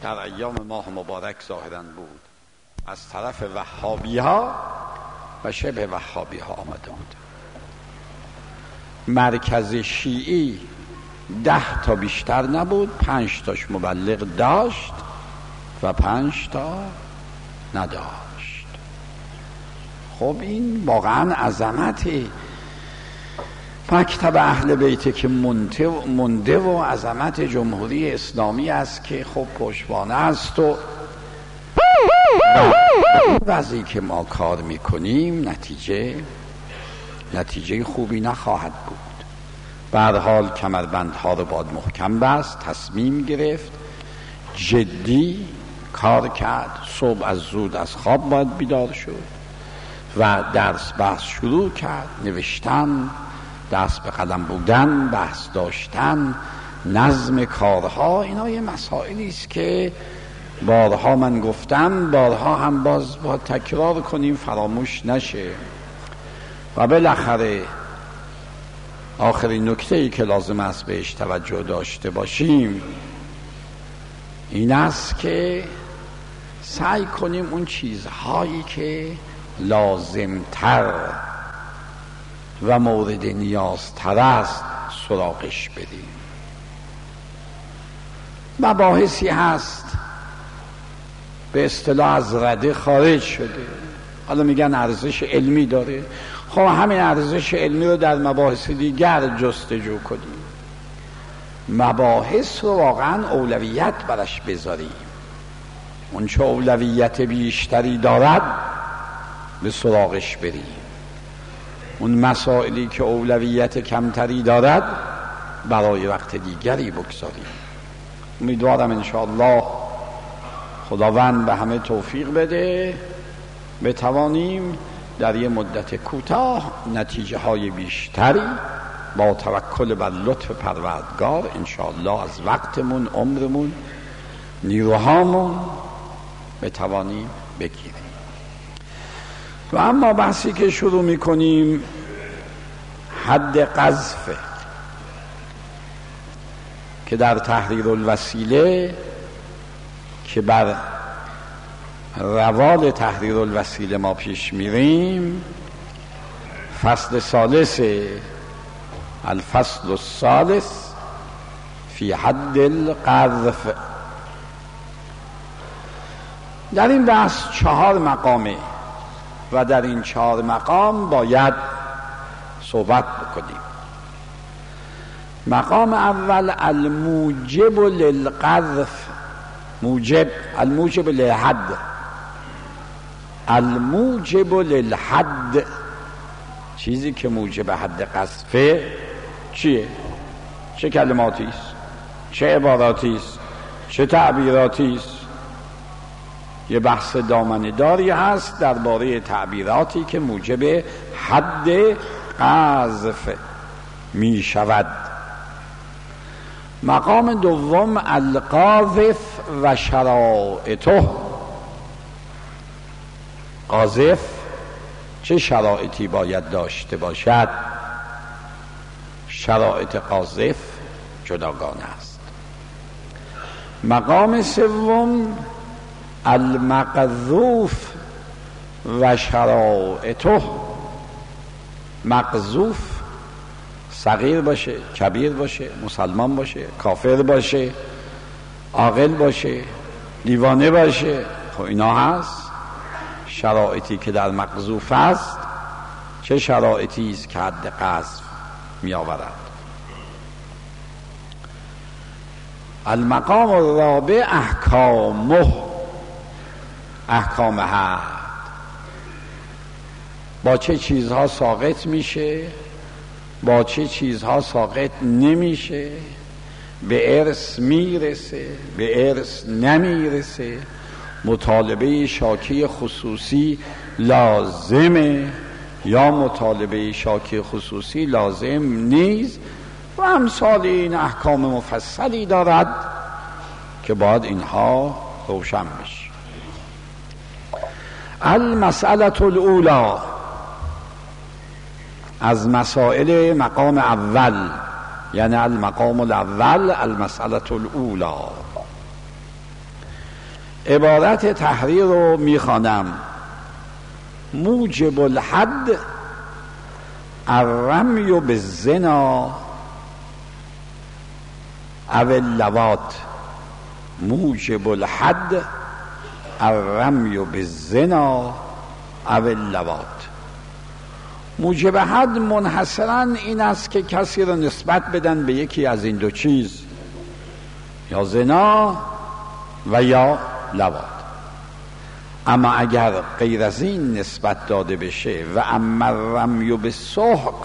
در ایام ماه مبارک ظاهراً بود، از طرف وهابی ها و شبه وهابی ها آمده بود. مرکز شیعی 10 تا بیشتر نبود، 5 تاش مبلغ داشت و 5 تا نداشت. خب این واقعا عظمت مکتب اهل بیت که مونده و عظمت جمهوری اسلامی است که خب پشتوانه است و وضعی که ما کار میکنیم نتیجه خوبی نخواهد بود. به هر حال کمربندها رو باید محکم بست، تصمیم گرفت، جدی کار کرد. صبح از زود از خواب باید بیدار شد و درس بحث شروع کرد، نوشتن، دست به قلم بودن، بحث داشتن، نظم کارها. اینا یه مسائلی است که بارها من گفتم، بارها هم باز تکرار کنیم، فراموش نشه. و بالاخره آخرین نکته‌ای که لازم است بهش توجه داشته باشیم این است که سعی کنیم اون چیزهایی که لازمتر و مورد نیازتر است سراغش بریم. مباحثی هست به اصطلاح از رده خارج شده، حالا میگن ارزش علمی داره. خب همین ارزش علمی رو در مباحث دیگر جستجو کنیم، مباحث رو واقعا اولویت برش بذاریم. اون چه اولویت بیشتری دارد به سراغش بریم، اون مسائلی که اولویت کمتری دارد برای وقت دیگری بگذاریم. امیدوارم انشاءالله خداوند به همه توفیق بده، بتوانیم در یه مدت کوتاه نتیجه های بیشتری با توکل بر لطف پروردگار انشاءالله از وقتمون، عمرمون، نیروهامون بتوانیم بگیریم. و اما بحثی که شروع میکنیم حد قذف که در تحریر الوسیله که بر روال تحریر الوسیله ما پیش میریم، فصل ثالث، الفصل الثالث فی حد القذف. در این بحث 4 مقامه و در این 4 مقام باید صحبت بکنیم. مقام اول الموجب للقذف، الموجب للحد، الموجب للحد، چیزی که موجب حد قذفه چیه؟ چه کلماتی است؟ چه عباراتی است؟ چه تعبیراتی است؟ یه بحث دامنه‌داری هست درباره تعبیراتی که موجب حد قذف می شود. مقام دوم القاذف و شرائطه، قاذف چه شرایطی باید داشته باشد؟ شرایط قاذف جداگانه است. مقام سوم المقذوف و شرائطه، مقذوف صغیر باشه، کبیر باشه، مسلمان باشه، کافر باشه، عاقل باشه، دیوانه باشه، خب اینا هست شرایطی که در مقذوف است. چه شرایطی است که حد قذف می آورد؟ المقام الرابع احکامه، احکام حد، با چه چیزها ساقط میشه، با چه چیزها ساقط نمیشه، به ارث میرسه، به ارث نمیرسه، مطالبه شاکی خصوصی لازمه یا مطالبه شاکی خصوصی لازم نیست و امثال این احکام مفصلی دارد که باید اینها روشن بشه. المسئله الاولی، از مسائل مقام اول، یعنی المقام الاول المسئله الاولی، عبارت تحریر رو میخوانم: موجب الحد الرمی بالزنا او اللواط. موجب الحد الرمی بالزنا او اللواط. موجب حد منحصراً این است که کسی را نسبت بدن به یکی از این دو چیز، یا زنا و یا لواط. اما اگر غیر از این نسبت داده بشه و اما رمی به سحق،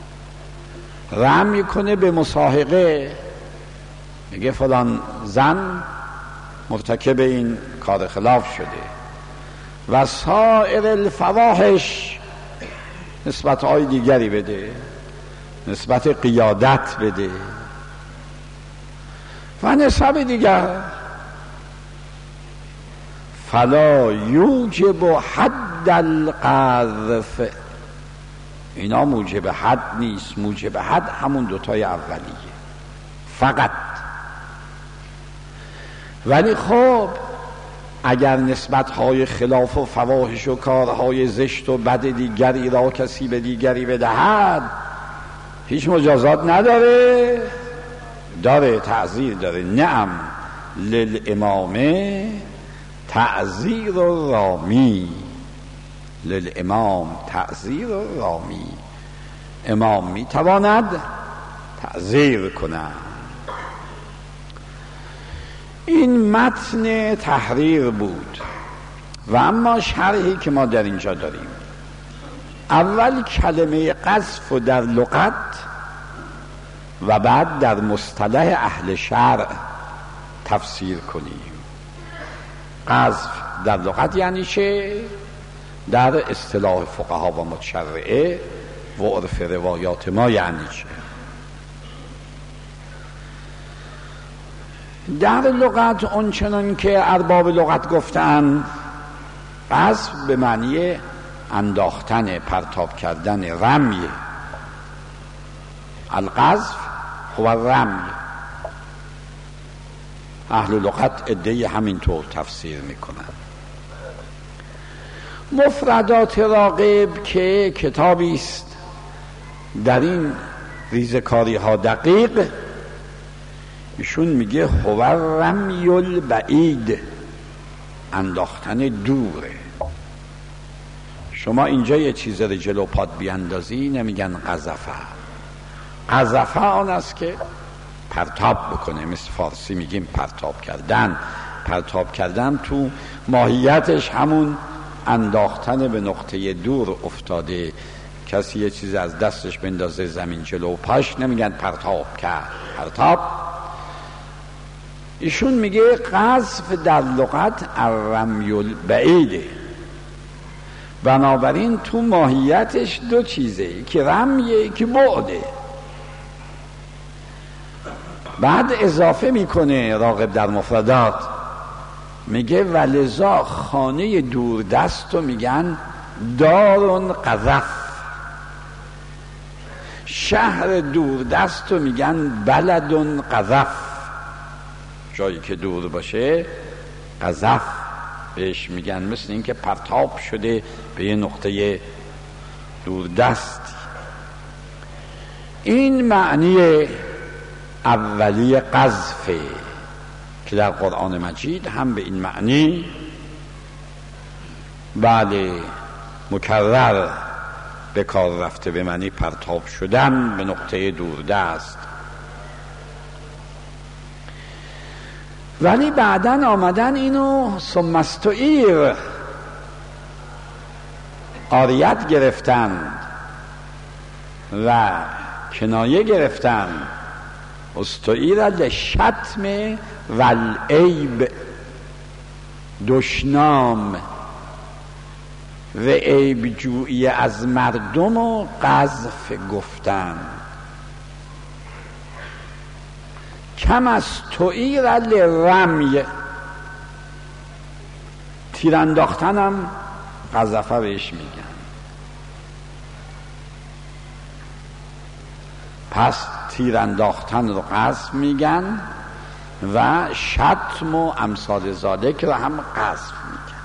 رمی کنه به مساحقه، میگه فلان زن مرتکب این کار خلاف شده، و سایر الفواحش نسبت های دیگری بده، نسبت قیادت بده و نسبت دیگر، فلا یوجب حد القذف. اینا موجب حد نیست. موجب حد همون دوتای اولیه فقط. ولی خب اگر نسبت‌های خلاف و فواحش و کارهای زشت و بد دیگری را کسی به دیگری بدهد، هیچ مجازات نداره؟ داره، تعزیر داره. نعم للامامه تعزیر و رامی. للامام تعزیر و رامی. امام میتواند تعزیر کند. این متن تحریر بود. و اما شرحی که ما در اینجا داریم، اول کلمه قذف و در لغت و بعد در مصطلح اهل شرع تفسیر کنیم. قذف در لغت یعنی چه؟ در اصطلاح فقها و متشرعه و عرف روایات ما یعنی چه؟ در لغت اونچنان که ارباب لغت گفتن، قذف به معنی انداختن، پرتاب کردن، رمی. القذف هو الرمی. اهل لغت عده‌ای همینطور تفسیر میکنن. مفردات راغب که کتابی است در این ریزکاری ها دقیق، ایشون میگه هو الرمی البعید، انداختن دوره. شما اینجا یه چیز رو جلو پات بیاندازی نمیگن قذفه. قذفه آن است که پرتاب بکنه. مثل فارسی میگیم پرتاب کردن. پرتاب کردن تو ماهیتش همون انداختن به نقطه دور افتاده. کسی یه چیز از دستش بندازه زمین جلو پاش نمیگن پرتاب کرد. پرتاب. ایشون میگه قذف در لغت الرمی البعیده. بنابراین تو ماهیتش دو چیزه، که رمیه که بعده. بعد اضافه میکنه راغب در مفردات، میگه ولذا خانه دوردست رو میگن دارون قذف، شهر دوردست رو میگن بلدون قذف. جایی که دور باشه قذف بهش میگن، مثل این که پرتاب شده به یه نقطه دوردست. این معنی اولی قذفه که در قرآن مجید هم به این معنی بله مکرر به کار رفته، به معنی پرتاب شدن به نقطه دوردست. ولی بعدن آمدن اینو ثم استعیر عاریت گرفتن و کنایه گرفتن. استعیر لشتم والعیب، دشنام و عیب جویی از مردم و قذف گفتن. کم از تعیر لرمی، تیر انداختنم قذفه بهش میگن. پس تیر انداختن رو قذف میگن و شتم و امثال ذالک را هم قذف میگن.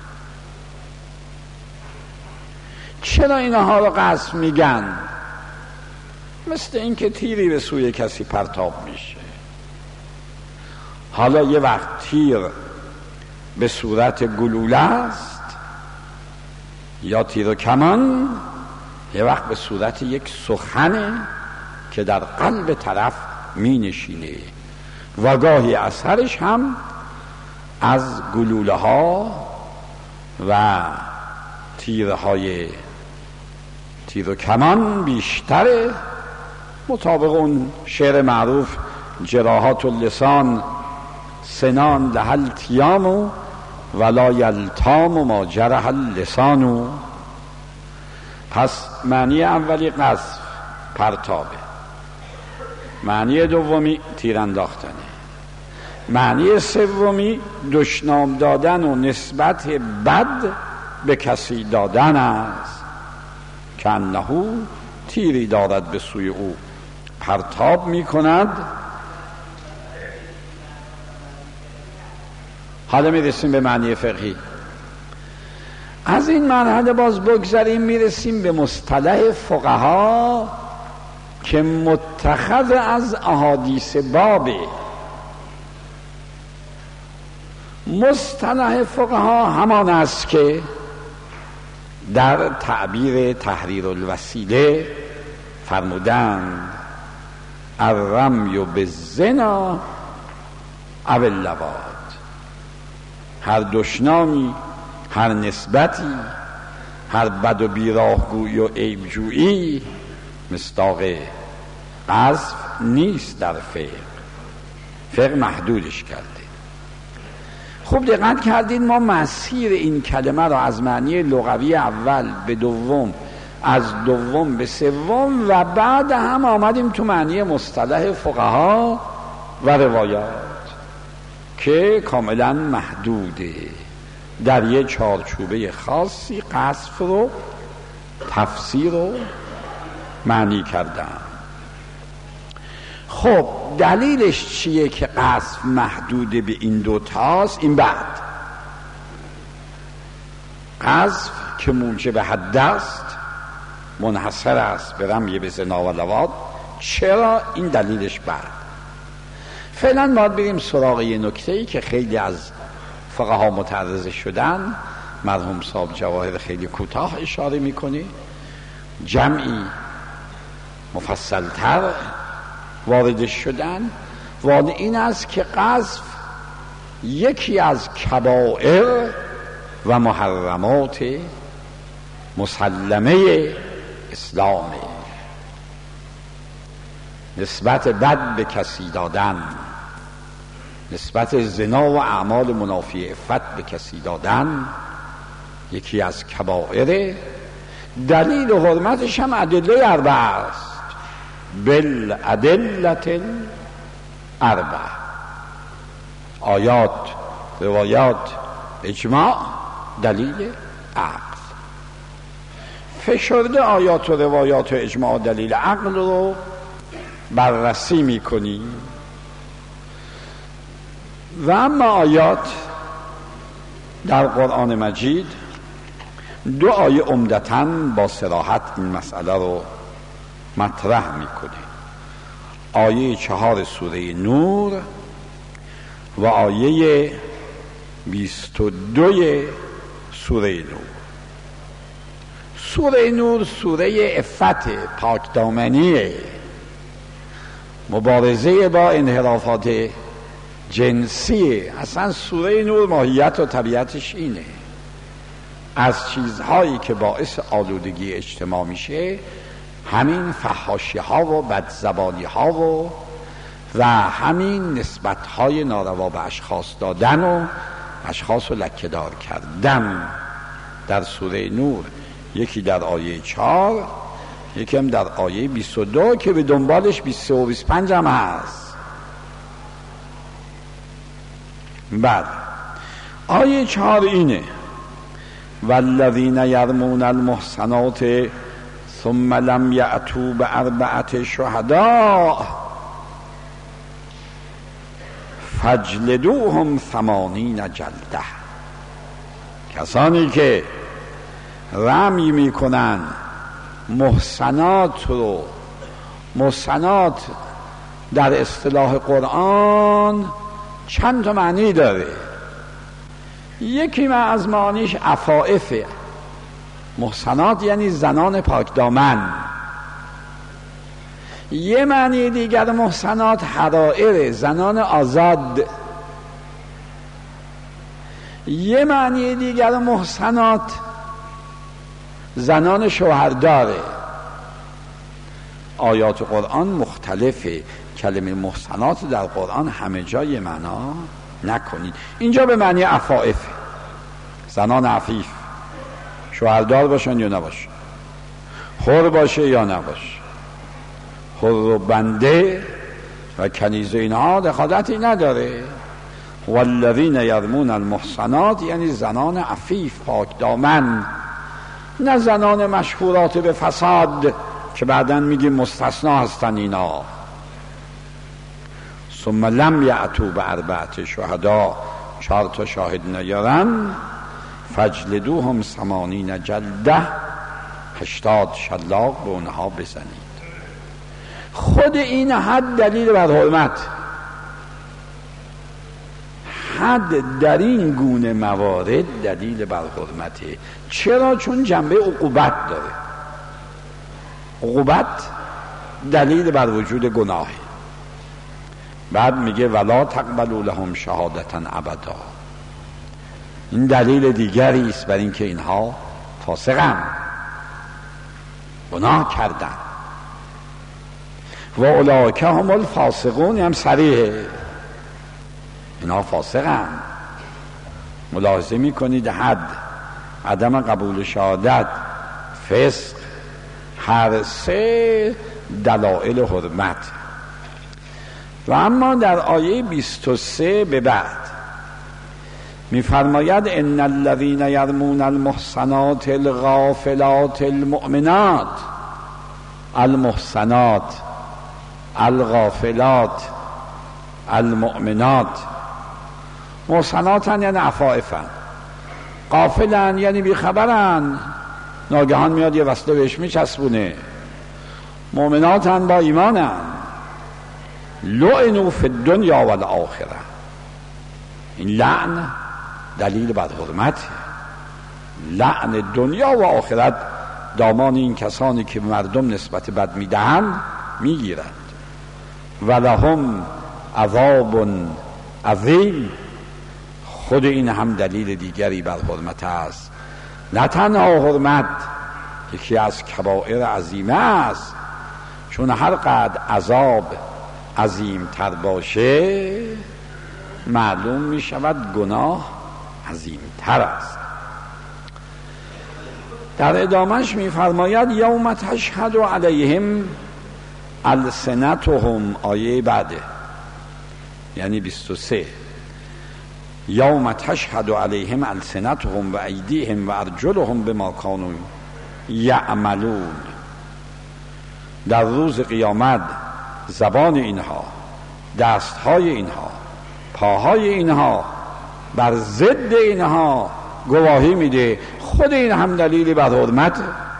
چرا اینها را قذف میگن؟ مثل اینکه تیری به سوی کسی پرتاب میشه. حالا یه وقت تیر به صورت گلوله است یا تیر و کمان، یه وقت به صورت یک سخنه که در قلب طرف می نشینه و گاهی اثرش هم از گلوله ها و تیرهای تیر و کمان بیشتره، مطابق اون شعر معروف جراحات اللسان سنان لحل تیامو ولا یلتام ما جرح اللسانو. پس معنی اولی قذف پرتابه، معنی دومی تیر انداختنه، معنی سومی دشنام دادن و نسبت بد به کسی دادن است که انه تیری دارد به سوی او پرتاب می کند. حالا می رسیم به معنی فقهی. از این مرحله باز بگذاریم می رسیم به مصطلح فقها که متخذ از احادیث بابه. مصطلح فقها همان است که در تعبیر تحریر الوسیله فرمودند الرمی بالزنا او اللواط. هر دشنامی، هر نسبتی، هر بد و بیراهگویی و عیبجویی مصداق قذف نیست در فقه محدودش کرده. خوب دقت کردید ما مسیر این کلمه را از معنی لغوی اول به دوم، از دوم به سوم و بعد هم آمدیم تو معنی مصطلح فقها و روایات که کاملا محدوده، در یه چارچوبه خاصی قذف رو تفسیر و معنی کردن. خب دلیلش چیه که قذف محدوده به این دوتاست؟ این بعد قذف که موجب حد است منحصر است به رمی به زنا و لواط. چرا؟ این دلیلش بعد. فعلا باید بریم سراغ یه نکته‌ای که خیلی از فقها متعرض شدن. مرحوم صاحب جواهر خیلی کوتاه اشاره میکنه، جمعی مفصلتر وارد شدن. وارد این است که قذف یکی از کبائر و محرمات مسلمه اسلامه. نسبت بد به کسی دادن، نسبت زنا و اعمال منافی عفت به کسی دادن یکی از کبائره. دلیل حرمتش هم ادله اربعه است، بالادله الاربعه، آیات، روایات، اجماع، دلیل عقل. فشرده آیات و روایات و اجماع و دلیل عقل رو بررسی میکنیم و اما آیات در قرآن مجید دو آیه عمدتاً با صراحت این مسئله رو مطرح میکنه. آیه 4 سوره نور و آیه 22 سوره نور. سوره نور سوره عفت، پاکدامنیه، مبارزه با انحرافات جنسیه. اصلا سوره نور ماهیت و طبیعتش اینه، از چیزهایی که باعث آلودگی اجتماع میشه همین فحاشی ها و بدزبانی ها و همین نسبت های ناروا به اشخاص دادن و اشخاص رو لکه‌دار کردن. در سوره نور یکی در آیه 4، یکی هم در آیه 22 که به دنبالش 23 و 25 هم هست. بعد آیه 4 اینه والذین یرمون المحصنات ثم لم یأتوا بأربعة شهداء فجلدوهم 80 جلده. کسانی که رمی میکنن محصنات رو، محصنات در اصطلاح قرآن چند تا معنی داره. یکی از معانیش عفائفه. محصنات یعنی زنان پاک دامن. یه معنی دیگر محصنات حرائر، زنان آزاد. یه معنی دیگر محصنات زنان شوهرداره. آیات قرآن مختلفه. کلمه محصنات در قرآن همه جای معنا نکنید. اینجا به معنی عفائف، زنان عفیف، شوهردار باشن یا نباشن، حر باشه یا نباشه، حر و بنده و کنیزه اینها دخالتی نداره. والذین یرمون المحصنات یعنی زنان عفیف پاک دامن، نه زنان مشهورات به فساد که بعداً میگیم مستثنا هستن اینا. ثم لم یأتوا باربعة شهدا، 4 تا شاهد نیارن، فجلدوهم 80 جلده، 80 شلاق به اونها بزنید. خود این حد دلیل بر حرمت. حد در این گونه موارد دلیل بر حرمته. چرا؟ چون جنبه عقوبت داره. عقوبت دلیل بر وجود گناهه. بعد میگه ولا تقبلوا لهم شهادتا ابدا. این دلیل دیگری است بر اینکه اینها فاسقن، گناه کردن. و اولئک هم الفاسقون، هم صریحه، اینها فاسقن. ملاحظه میکنید حد، عدم قبول شهادت، فسق، هر سه دلایل حرمت. و اما در آیه 23 به بعد میفرماید ان الذين يرمون المحصنات الغافلات المؤمنات، المحصنات الغافلات المؤمنات. محصناتن یعنی عفائفن، غافلن یعنی بیخبرن، ناگهان میاد یه وصله بهش میچسبونه. مؤمناتن با ایمانن. لعنوا فی الدنیا والآخره. این لعن دلیل بر حرمت. لعن دنیا و آخرت دامان این کسانی که مردم نسبت بد میدهند میگیرند. ولهم عذاب عظیم. خود این هم دلیل دیگری بر حرمت است. نه تنها حرمت یکی از کبائر عظیمه است، چون هر قدر عذاب عظیم تر باشه معلوم می شود گناه عظیم تر است. در ادامهش می فرماید یوم تشهد علیهم السنتهم، آیه بعده یعنی 23. یوم تشهد علیهم السنتهم و ایدیهم و ارجلهم بما کانوا یعملون. در روز قیامت زبان اینها، دستهای اینها، پاهای اینها بر ضد اینها گواهی میده. خود این هم دلیلی بر حرمت.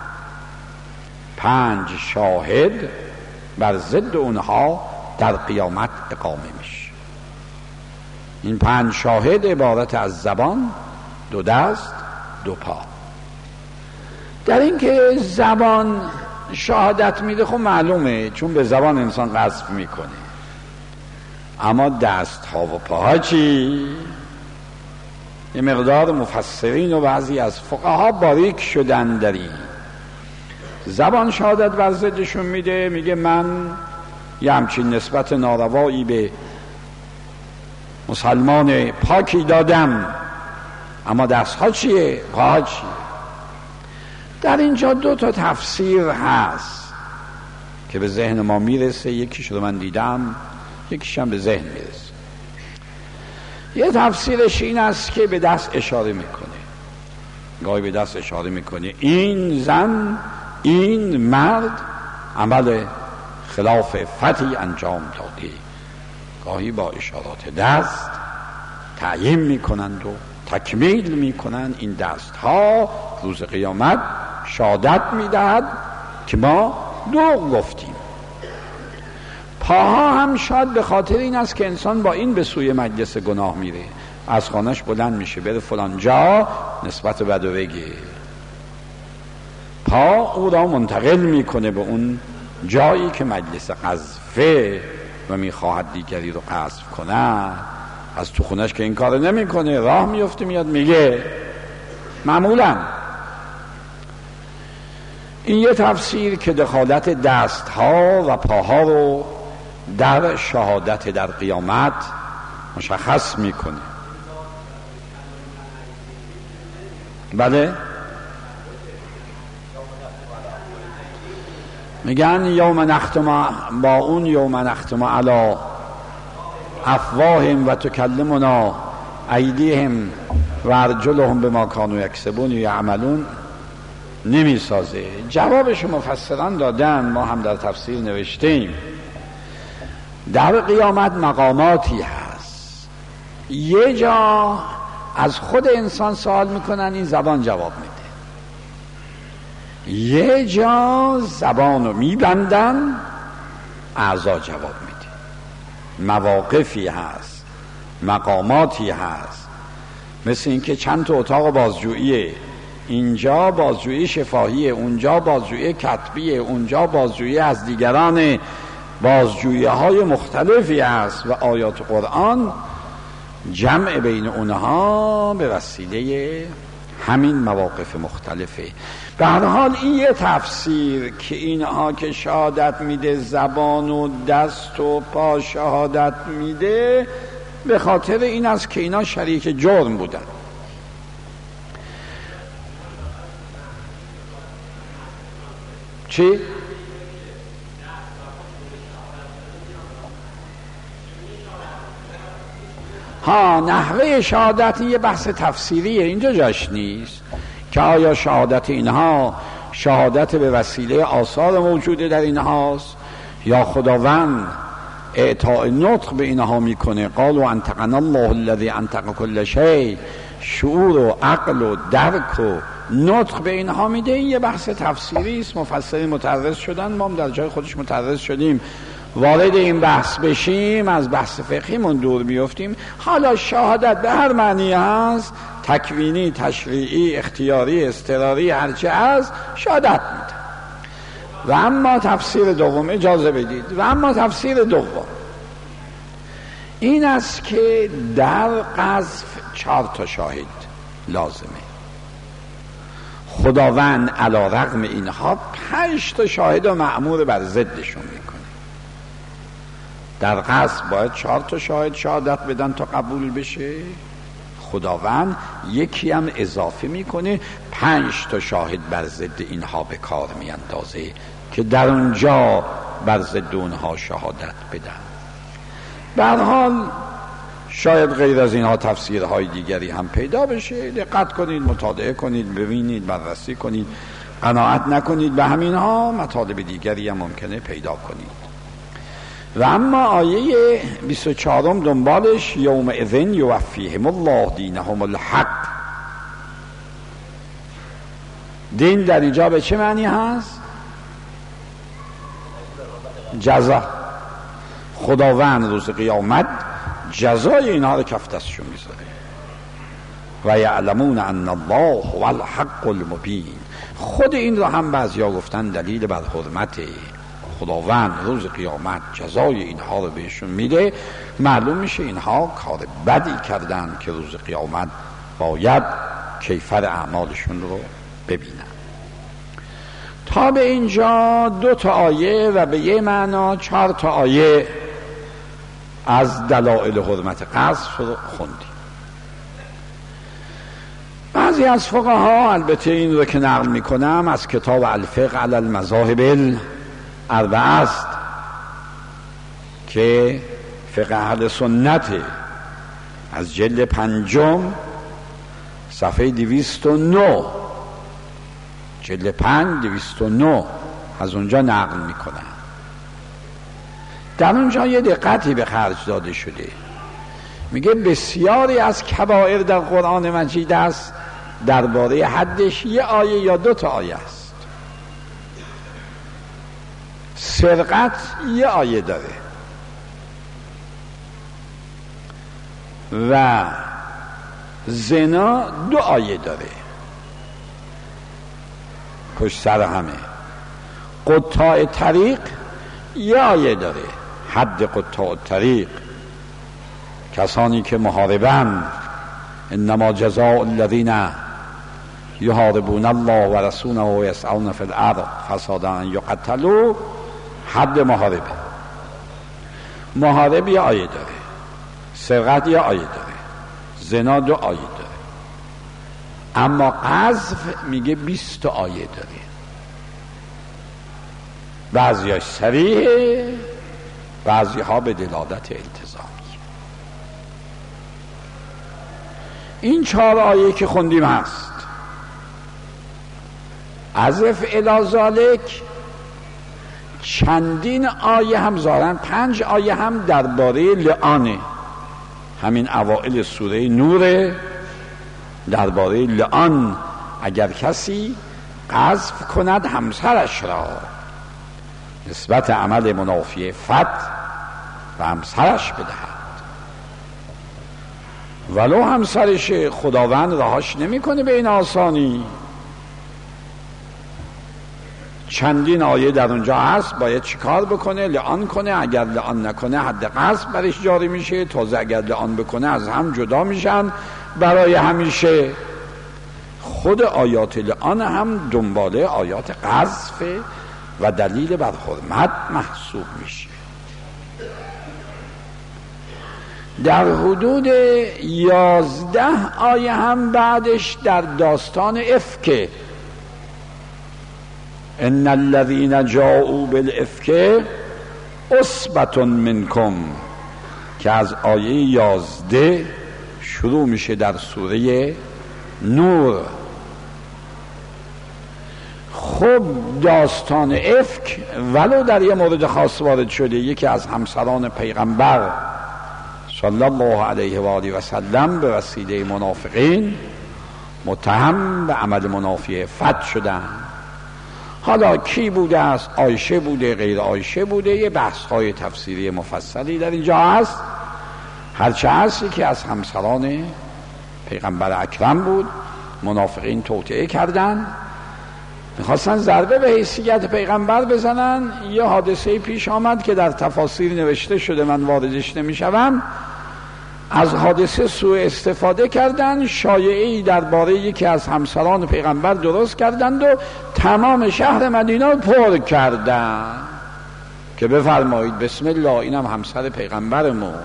5 شاهد بر ضد اونها در قیامت اقامه میشه. این 5 شاهد عبارت از زبان، 2 دست، 2 پا. در این که زبان شهادت میده خب معلومه، چون به زبان انسان قذف میکنه. اما دست ها و پاها چی؟ یه مقدار مفسرین و بعضی از فقها باریک شدن در این. زبان شهادت بر ضدشون میده، میگه من یه همچین نسبت ناروایی به مسلمان پاکی دادم، اما دست ها چیه؟ پاها چیه؟ در اینجا 2 تا تفسیر هست که به ذهن ما میرسه. یکیش رو من دیدم، یکیش هم به ذهن میرسه. یه تفسیرش این است که به دست اشاره میکنه، گاهی به دست اشاره میکنه این زن، این مرد عمل خلاف فتی انجام داده، گاهی با اشارات دست تعیین میکنند و تکمیل میکنند. این دست ها روز قیامت شهادت میدهد که ما دروغ گفتیم. پاها هم شاید به خاطر این است که انسان با این به سوی مجلس گناه میره، از خانهش بلند میشه بره فلان جا نسبت بد و بگه. پا او را منتقل میکنه به اون جایی که مجلس قذفه و میخواهد دیگری رو قذف کنه. از تو خونش که این کار نمیکنه، راه میفته میاد میگه. معمولا این یه تفسیر که دخالت دست ها و پاها رو در شهادت در قیامت مشخص میکنه. بله، میگن یوم نختم، با اون یوم نختم علی افواههم و تکلمنا ایدیهم و ارجلهم بما کانوا یکسبون یعملون نمیسازه. جوابش مفسران دادن، ما هم در تفسیر نوشتیم. در قیامت مقاماتی هست، یه جا از خود انسان سوال میکنن، این زبان جواب میده. یه جا زبانو میبندن، اعضا جواب میده. مواقفی هست، مقاماتی هست، مثل اینکه چند تا اتاق بازجوییه، اینجا بازجویی شفاهیه، اونجا بازجویی کتبیه، اونجا بازجویی از دیگران، بازجویی های مختلفی هست و آیات قرآن جمع بین اونها به وسیله همین مواقف مختلفه. به هر حال این یه تفسیر که اینها که شهادت میده، زبان و دست و پا شهادت میده، به خاطر این است که اینا شریک جرم بودن. چی؟ نحوه شهادت یه بحث تفسیریه، اینجا جاش نیست که آیا شهادت اینها شهادت به وسیله آثار موجوده در اینهاست یا خداوند اعطاء نطق به اینها میکنه. قالوا انطقنا الله الذی انطق كل شیء، شعور و عقل و درک و نطق به اینها میده. این یه بحث تفسیری است، مفسرین متعرض شدن، ما هم در جای خودش متعرض شدیم. وارد این بحث بشیم از بحث فقهیمون دور بیفتیم. حالا شهادت به هر معنی هست، تکوینی، تشریعی، اختیاری، اضطراری، هرچه هست، شهادت میده. و اما تفسیر دوم، اجازه بدید، و اما تفسیر دوم این است که در قذف 4 تا شاهد لازمه. خداوند علی رغم اینها 5 تا شاهد و مأمور بر ضدشون میکنه. در قذف باید 4 تا شاهد شهادت بدن تا قبول بشه. خداوند یکی هم اضافه میکنه، 5 تا شاهد بر ضد اینها به کار میاندازه که در اونجا بر ضد اونها شهادت بدن. به هر حال شاید غیر از اینها تفسیرهای دیگری هم پیدا بشه. دقت کنید، مطالعه کنید، ببینید، بررسی کنید، قناعت نکنید به همینها، مطالب دیگری هم ممکنه پیدا کنید. و اما آیه 24 دنبالش یومئذ یوفیهم الله دینهم الحق. دین در اینجا به چه معنی هست؟ جزا. خداوند روز قیامت جزای اینها رو کف دستشون میذاره. و یعلمون ان الله هو الحق المبین. خود این رو هم بعضیا گفتن دلیل بر حرمت خداوند روز قیامت جزای اینها رو بهشون میده. معلوم میشه اینها کار بدی کردن که روز قیامت باید کیفر اعمالشون رو ببینن. تا به اینجا 2 تا آیه و به یه معنا 4 تا آیه از دلائل حرمت قذف رو خوندیم. بعضی از فقها، البته این رو که نقل میکنم از کتاب الفقه علی المذاهب الاربعه است که فقه اهل سنت، از جلد 5 صفحه 209، جلد 5 209 از اونجا نقل میکنن در اونجا یه دقتی به خرج داده شده، میگه بسیاری از کبائر در قرآن مجید است درباره حدش یه آیه یا 2 آیه است. سرقت یه آیه داره و زنا 2 آیه داره پشت سر همه. قطاع طریق یه آیه داره، حد قطاع طریق، کسانی که محاربن، انما جزاء الذین یحاربون الله و رسوله و یسعون فی الارض فسادا ان یقتلوا، حد محاربه. محارب یه آیه داره، سرقت یه آیه داره، زنا 2 آیه داره، اما قذف میگه 20 آیه داره. بعضیاش صریحه، بعضی ها به دلالت التزامی. این 4 آیه که خوندیم هست. عزف الی ذالک چندین آیه هم ظاهراً 5 آیه هم درباره لعانه، همین اوائل سوره نوره، درباره لعان، اگر کسی قذف کند همسرش را، نسبت عمل منافی فت و همسرش بدهد، ولو همسرش خداوند رهاش نمیکنه به این آسانی. چندین آیه در اونجا هست باید چیکار بکنه؟ لعان کنه. اگر لعان نکنه حد قذف برش جاری میشه، تازه اگر لعان بکنه از هم جدا میشن برای همیشه. خود آیات لعان هم دنباله آیات قذف و دلیل بر حرمت محسوب میشه. در حدود 11 آیه هم بعدش در داستان افک، ان الذين جاءوا بالافک عصبة منکم، که از آیه 11 شروع میشه در سوره نور. خب داستان افک ولو در یه مورد خاص وارد شده، یکی از همسران پیغمبر صلی الله علیه و آله و سلم به وسیله منافقین متهم به عمل منافی فت شدن. حالا کی بوده است؟ عایشه بوده، غیر عایشه بوده، یه بحث های تفسیری مفصلی در اینجا هست. هرچه هست که از همسران پیغمبر اکرم بود، منافقین توطئه کردن، میخواستن ضربه به حیثیت پیغمبر بزنن. یه حادثه پیش آمد که در تفاسیر نوشته شده، من واردش نمیشوم. از حادثه سوء استفاده کردن، شایعه‌ای درباره یکی از همسران پیغمبر درست کردند و تمام شهر مدینه رو پر کردن که بفرمایید بسم الله اینم همسر پیغمبرمون.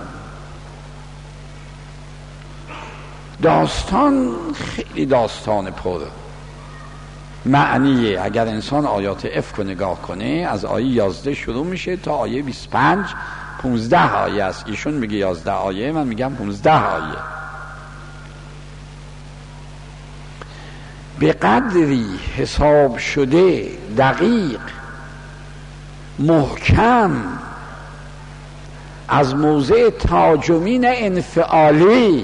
داستان خیلی داستان پر معنیه. اگر انسان آیات افک رو نگاه کنه، از آیه 11 شروع میشه تا آیه 25 15 آیه است. ایشون میگه 11 آیه، من میگم 15 آیه. به قدری حساب شده، دقیق، محکم، از موضع تاجمین انفعالی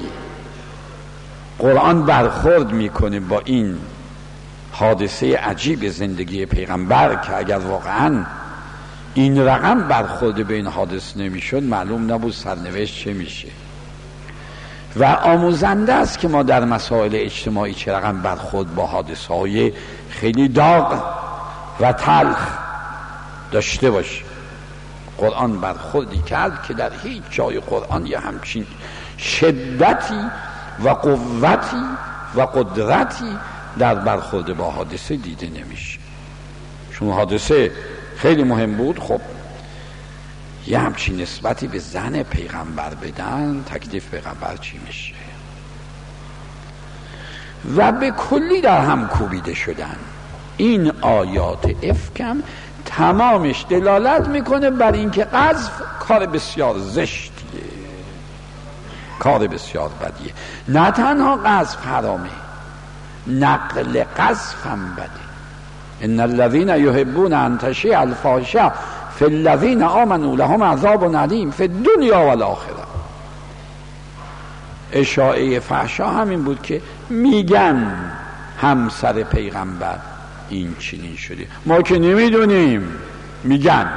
قرآن برخورد میکنه با این حادثه عجیب زندگی پیغمبر، که اگر واقعا این رقم برخورد به این حادث نمیشد معلوم نبود سرنوشت چه میشه. و آموزنده است که ما در مسائل اجتماعی چه رقم برخورد با حادثه های خیلی داغ و تلخ داشته باشیم. قرآن برخوردی کرد که در هیچ جای قرآن یه همچین شدتی و قوتی و قدرتی در برخورد با حادثه دیده نمیشه. چون حادثه خیلی مهم بود. خب یه همچین نسبتی به زن پیغمبر بدن، تکلیف پیغمبر چی میشه؟ و به کلی در هم کوبیده شدن. این آیات افکم تمامش دلالت میکنه بر اینکه قذف کار بسیار زشتیه، کار بسیار بدیه. نه تنها قذف حرامه، نقل قذف هم بده. ان الذين يحبون ان تشيع الفاحشه فالذین آمنوا لهم عذاب علیم فی الدنیا و الاخره. اشاعه فحشا همین بود که میگن همسر پیغمبر این چنین شده، ما که نمیدونیم، میگن.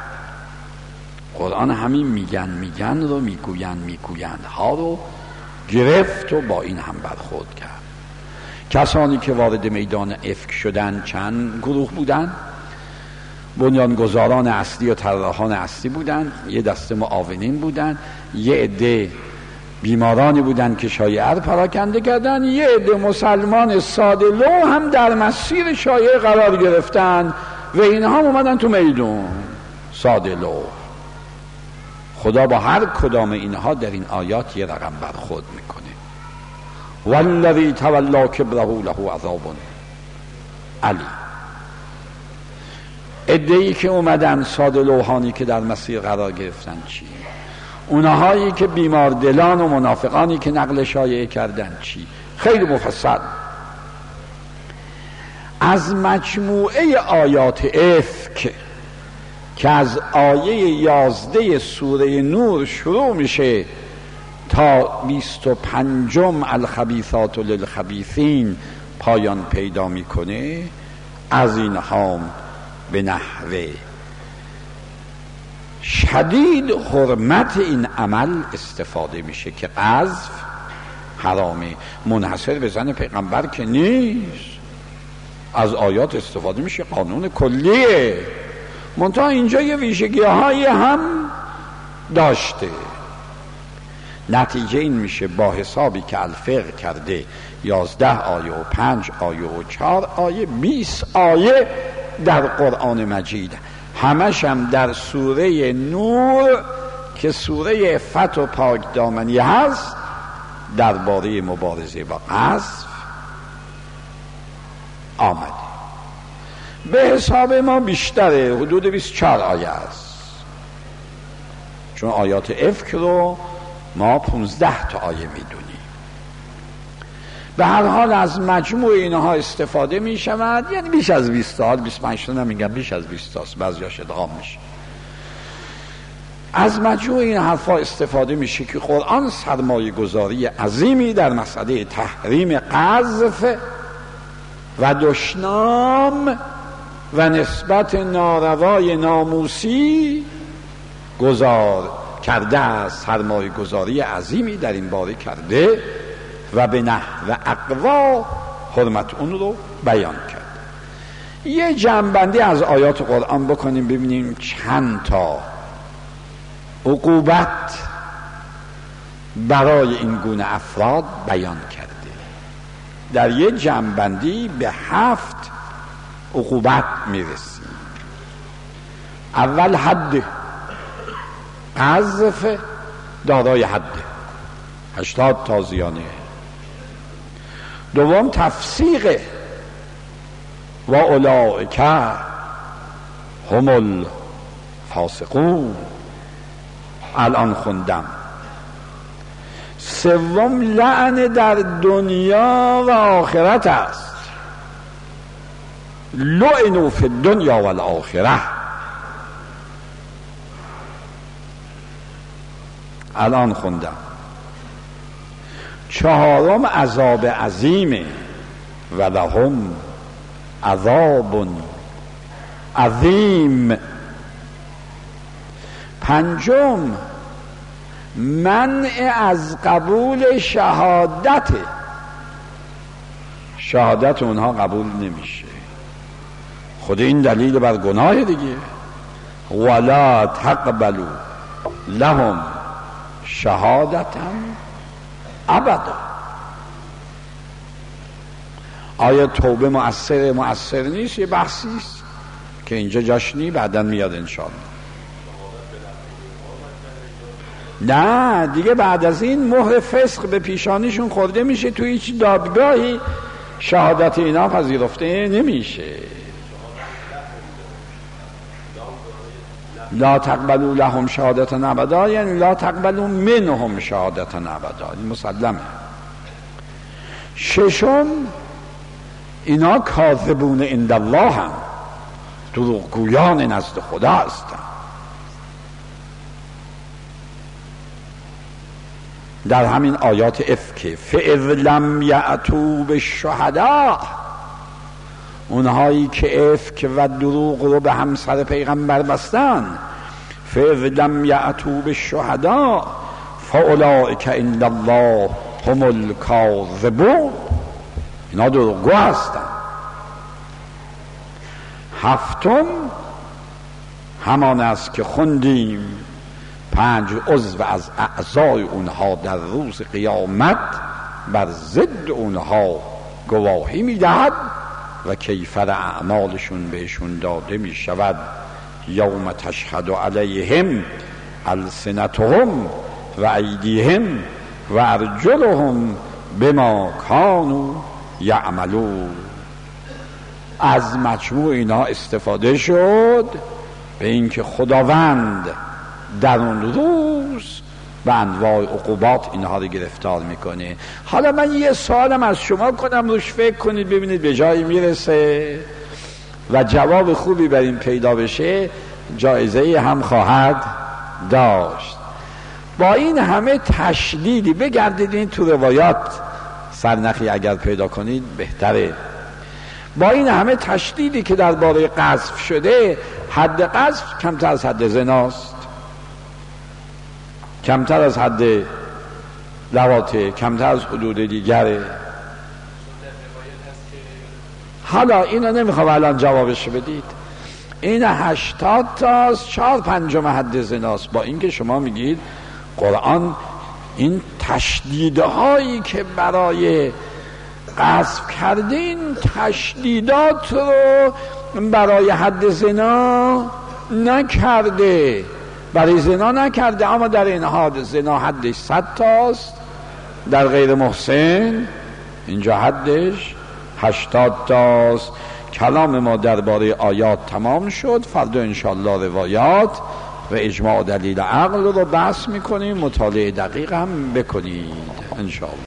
قرآن همین میگن رو میگویند ها رو گرفت و با این هم برخورد کرد. کسانی که وارد میدان افک شدن چند گروه بودن؟ بنیانگذاران اصلی و طراحان اصلی بودن، یه دسته معاونین بودن، یه عده بیمارانی بودن که شایعه رو پراکنده کردن، یه عده مسلمان ساده لو هم در مسیر شایعه قرار گرفتن و اینها اومدن تو میدون ساده لو. خدا با هر کدام اینها در این آیات یه رقم برخورد میکنه. والذی تولی کبره له عذاب علیم. عده‌ای که اومدن ساده لوحانی که در مسیر قرار گرفتن چی؟ اونهایی که بیمار دلان و منافقانی که نقل شایعه کردن چی؟ خیلی مفصل. از مجموعه آیات افک که از آیه 11 سوره نور شروع میشه تا 25 الخبیثات للخبیثین پایان پیدا میکنه، از اینها به نحوه شدید حرمت این عمل استفاده میشه که قذف حرامه. منحصر به زن پیغمبر که نیست، از آیات استفاده میشه، قانون کلیه. منتها اینجا یه ویژگی هایی هم داشته. نتیجه این میشه با حسابی که الفقه کرده 11 آیه و 5 آیه و 4 آیه 20 آیه در قرآن مجید، همش هم در سوره نور که سوره عفت و پاک دامنی هست، درباره مبارزه با قذف آمده. به حساب ما بیشتره، حدود 24 آیه است، چون آیات افک رو ما 15 تا آیه میدونیم. به هر حال از مجموع اینها استفاده می شود، یعنی بیش از 20 تا، 25 تا نمیگم، بیش از 20 تاست، بعضیاش ادغام میشه. از مجموع این حرفا استفاده میشه که قرآن سرمایه گذاری عظیمی در مسئله تحریم قذف و دشنام و نسبت ناروای ناموسی گذار کرده است. سرمایه گذاری عظیمی در این باره کرده و به نحو اقوا حرمت اون رو بیان کرد. یه جمع‌بندی از آیات قرآن بکنیم ببینیم چند تا عقوبت برای این گونه افراد بیان کرده. در یه جمع‌بندی به 7 عقوبت میرسیم. اول حد قذف دارای حد 80 تازیانه. دوم تفسیق و اولئک هم الفاسقون، الان خوندم. سوم لعن در دنیا و آخرت است، لعنوا فی الدنیا و الاخره، الان خوندم. چهارم عذاب عظیمه و لهم عذاب عظیم. پنجم منع از قبول شهادت اونها قبول نمیشه. خود این دلیل بر گناه دیگه. ولا تقبلوا لهم شهادتا ابدا. آیا توبه مؤثر نیست؟ یه بحثیست که اینجا جاشنی بعداً میاد انشاءالله. نه دیگه بعد از این مهر فسق به پیشانیشون خورده میشه، تو هیچ دادگاهی شهادت اینا پذیرفته نمیشه. لا تقبلوا لهم شهادتا ابدا، یعنی لا تقبلوا منهم شهادتا ابدا، این مسلمه. ششم اینا کاذبون عند الله هم، دروغگویان نزد خدا هستن. در همین آیات افک فَإِذْ لَمْ یَأْتُوا بِالشُّهَدَاء، اونهایی که افک و دروغ رو به همسر پیغمبر بستن، فَإِذْ لَمْ یَأْتُوا بِالشُّهَدَاء فَأُولَئِکَ عند الله هم الکاذبون، اینا دروغگو هستن. هفتم همان است که خوندیم 5 عضو از اعضای اونها در روز قیامت بر ضد اونها گواهی میدهد و کیفر اعمالشون بهشون داده می شود. یوم تشهد علیهم السنتهم و ایدیهم و ارجلهم بما کانوا یعملون. از مجموع اینا استفاده شد به اینکه خداوند در اون روز به انواع عقوبات اینها رو گرفتار میکنه. حالا من یه سوالم از شما کنم، روش فکر کنید ببینید به جایی میرسه و جواب خوبی بر این پیدا بشه جایزه هم خواهد داشت. با این همه تشدیدی بگردید این تو روایات سرنخی اگر پیدا کنید بهتره. با این همه تشدیدی که درباره قذف شده، حد قذف کمتر از حد زناست، کمتر از حد لواطه، کمتر از حدود دیگره. حالا اینو نمیخوام الان جوابش بدید. این 80 تاست، 4/5 حد زناست. با اینکه شما میگید قرآن این تشدیدهایی که برای قذف کرده این تشدیدات رو برای حد زنا نکرده، برای زنا نکرده، اما در این حد زنا حدش 100 تاست، در غیر محسن اینجا حدش 80 تاست. کلام ما درباره آیات تمام شد. فردا انشاءالله روایات و اجماع دلیل عقل رو بحث میکنیم، مطالعه دقیق هم بکنید انشاءالله.